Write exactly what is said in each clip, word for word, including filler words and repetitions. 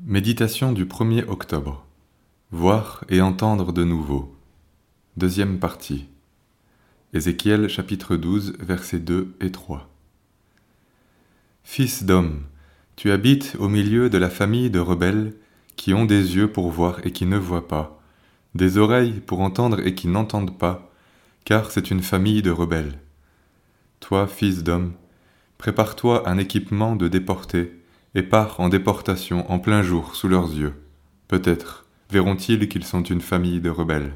Méditation du premier octobre. Voir et entendre de nouveau. Deuxième partie. Ézéchiel chapitre douze, versets deux et trois. Fils d'homme, tu habites au milieu de la famille de rebelles qui ont des yeux pour voir et qui ne voient pas, des oreilles pour entendre et qui n'entendent pas, car c'est une famille de rebelles. Toi, fils d'homme, prépare-toi un équipement de déporté, et pars en déportation en plein jour sous leurs yeux. Peut-être verront-ils qu'ils sont une famille de rebelles.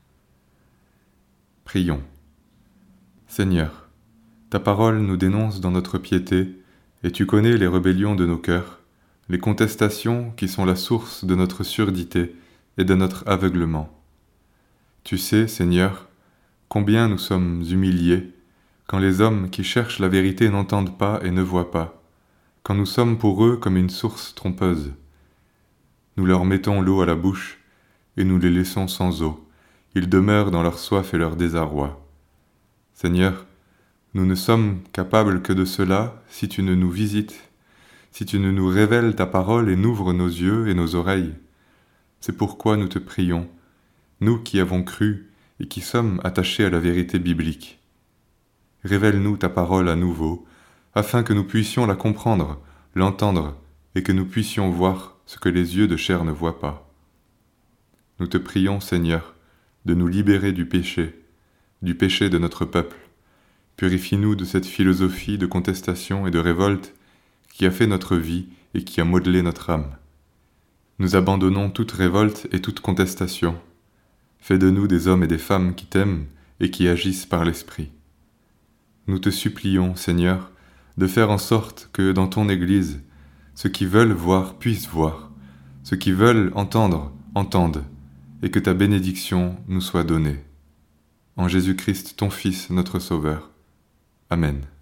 Prions. Seigneur, ta parole nous dénonce dans notre piété, et tu connais les rébellions de nos cœurs, les contestations qui sont la source de notre surdité et de notre aveuglement. Tu sais, Seigneur, combien nous sommes humiliés quand les hommes qui cherchent la vérité n'entendent pas et ne voient pas, quand nous sommes pour eux comme une source trompeuse. Nous leur mettons l'eau à la bouche, et nous les laissons sans eau. Ils demeurent dans leur soif et leur désarroi. Seigneur, nous ne sommes capables que de cela si tu ne nous visites, si tu ne nous révèles ta parole et n'ouvres nos yeux et nos oreilles. C'est pourquoi nous te prions, nous qui avons cru et qui sommes attachés à la vérité biblique. Révèle-nous ta parole à nouveau, afin que nous puissions la comprendre, l'entendre, et que nous puissions voir ce que les yeux de chair ne voient pas. Nous te prions, Seigneur, de nous libérer du péché, du péché de notre peuple. Purifie-nous de cette philosophie de contestation et de révolte qui a fait notre vie et qui a modelé notre âme. Nous abandonnons toute révolte et toute contestation. Fais de nous des hommes et des femmes qui t'aiment et qui agissent par l'Esprit. Nous te supplions, Seigneur, de faire en sorte que dans ton Église, ceux qui veulent voir puissent voir, ceux qui veulent entendre entendent, et que ta bénédiction nous soit donnée. En Jésus-Christ, ton Fils, notre Sauveur. Amen.